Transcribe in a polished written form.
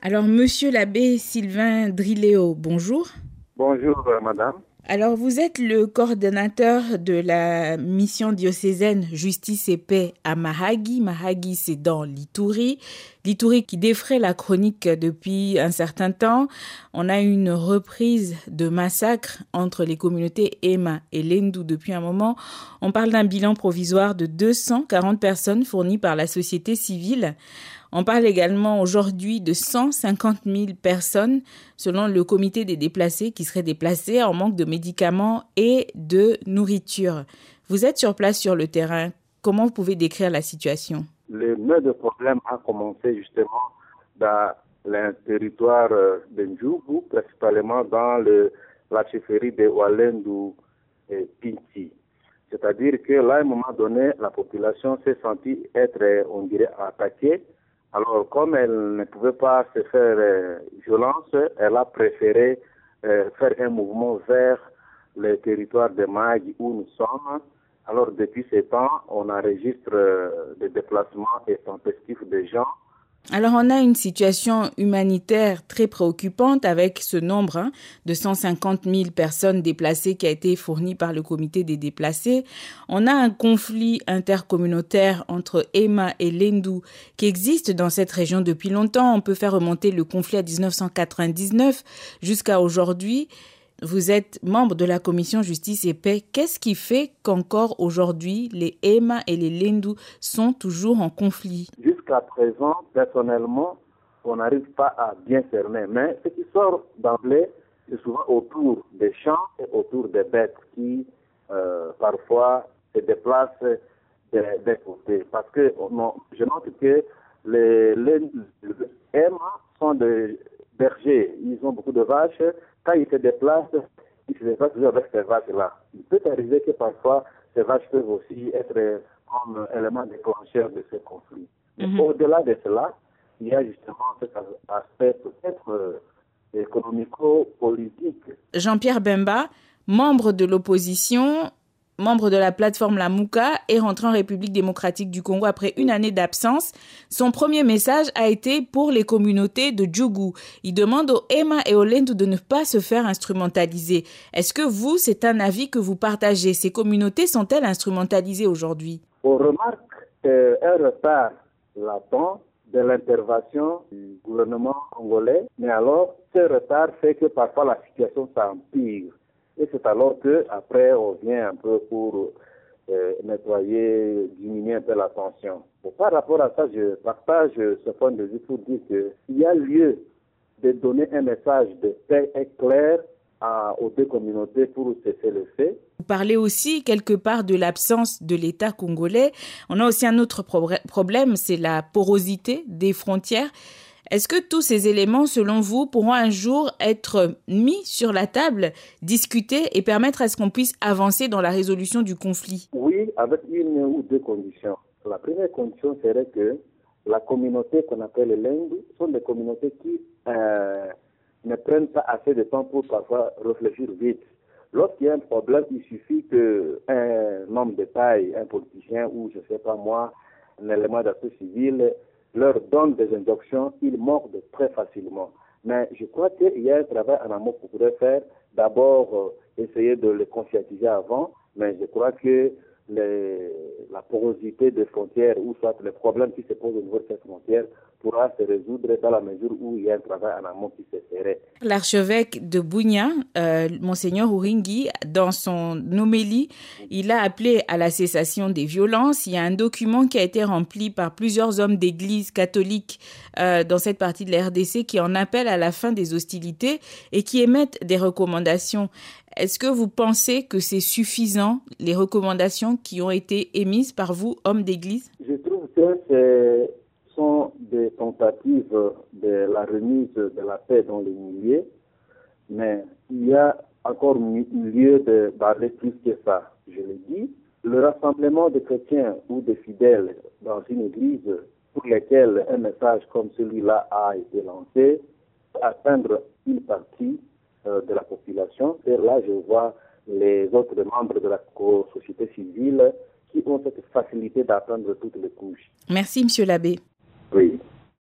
Alors, monsieur l'abbé Sylvain Driléo, bonjour. Bonjour, madame. Alors, vous êtes le coordonnateur de la mission diocésaine Justice et Paix à Mahagi. Mahagi, c'est dans l'Ituri. L'Ituri qui défraie la chronique depuis un certain temps. On a une reprise de massacres entre les communautés Ema et Lendu depuis un moment. On parle d'un bilan provisoire de 240 personnes fournies par la société civile. On parle également aujourd'hui de 150 000 personnes, selon le comité des déplacés, qui seraient déplacées en manque de médicaments et de nourriture. Vous êtes sur place sur le terrain. Comment vous pouvez décrire la situation? Le nœud de problème a commencé justement dans le territoire de Ndjougou, principalement dans la chefferie de Walendu et Pinti. C'est-à-dire que là, à un moment donné, la population s'est sentie être, on dirait, attaquée. Alors, comme elle ne pouvait pas se faire violence, elle a préféré faire un mouvement vers le territoire de Mahagi où nous sommes. Alors, depuis ce temps, on enregistre des déplacements et tempestifs de gens. Alors, on a une situation humanitaire très préoccupante avec ce nombre de 150 000 personnes déplacées qui a été fourni par le comité des déplacés. On a un conflit intercommunautaire entre Ema et Lendu qui existe dans cette région depuis longtemps. On peut faire remonter le conflit à 1999 jusqu'à aujourd'hui. Vous êtes membre de la commission Justice et Paix. Qu'est-ce qui fait qu'encore aujourd'hui, les Ema et les Lendu sont toujours en conflit? Jusqu'à présent, personnellement, on n'arrive pas à bien cerner. Mais ce qui sort d'emblée, c'est souvent autour des champs et autour des bêtes qui, parfois, se déplacent des côtés. Parce que je note que les Ema sont des bergers. Ils ont beaucoup de vaches. Quand ils se déplacent, ils se déplacent toujours avec ces vaches-là. Il peut arriver que parfois, ces vaches peuvent aussi être comme élément déclencheur de ce conflit. Au-delà de cela, il y a justement cet aspect peut-être économico-politique. Jean-Pierre Bemba, membre de l'opposition, membre de la plateforme Lamuka, est rentré en République démocratique du Congo après une année d'absence. Son premier message a été pour les communautés de Djougou. Il demande aux Ema et aux Lendu de ne pas se faire instrumentaliser. Est-ce que vous, c'est un avis que vous partagez? Ces communautés sont-elles instrumentalisées aujourd'hui? On remarque un retard latent de l'intervention du gouvernement congolais, mais alors ce retard fait que parfois la situation s'empire. Et c'est alors qu'après on vient un peu pour nettoyer, diminuer un peu la tension. Bon, par rapport à ça, je partage ce point de vue pour dire qu'il y a lieu de donner un message de paix clair aux deux communautés pour cesser le fait. Vous parlez aussi quelque part de l'absence de l'État congolais. On a aussi un autre problème, c'est la porosité des frontières. Est-ce que tous ces éléments, selon vous, pourront un jour être mis sur la table, discutés et permettre à ce qu'on puisse avancer dans la résolution du conflit? Oui, avec une ou deux conditions. La première condition serait que la communauté qu'on appelle les Lendu sont des communautés qui ne prennent pas assez de temps pour parfois réfléchir vite. Lorsqu'il y a un problème, il suffit qu'un homme de taille, un politicien ou je ne sais pas moi, un élément d'action civile leur donne des injonctions, ils mordent très facilement. Mais je crois qu'il y a un travail en amont qu'on pourrait faire. D'abord, essayer de les conscientiser avant, mais je crois que la porosité des frontières, ou soit les problèmes qui se posent au niveau de ces frontières, pourra se résoudre dans la mesure où il y a un travail en amont qui se ferait. L'archevêque de Bunia, Monseigneur Uringi, dans son homélie, il a appelé à la cessation des violences. Il y a un document qui a été rempli par plusieurs hommes d'église catholiques dans cette partie de la RDC qui en appellent à la fin des hostilités et qui émettent des recommandations. Est-ce que vous pensez que c'est suffisant, les recommandations qui ont été émises par vous, hommes d'église? Je trouve que ce sont des tentatives de la remise de la paix dans les milieux, mais il y a encore lieu de parler plus que ça. Je le dis, le rassemblement de chrétiens ou de fidèles dans une église pour lesquels un message comme celui-là a été lancé, atteindre une partie de la population. Et là, je vois les autres membres de la société civile qui ont cette facilité d'atteindre toutes les couches. Merci, monsieur l'abbé. Oui.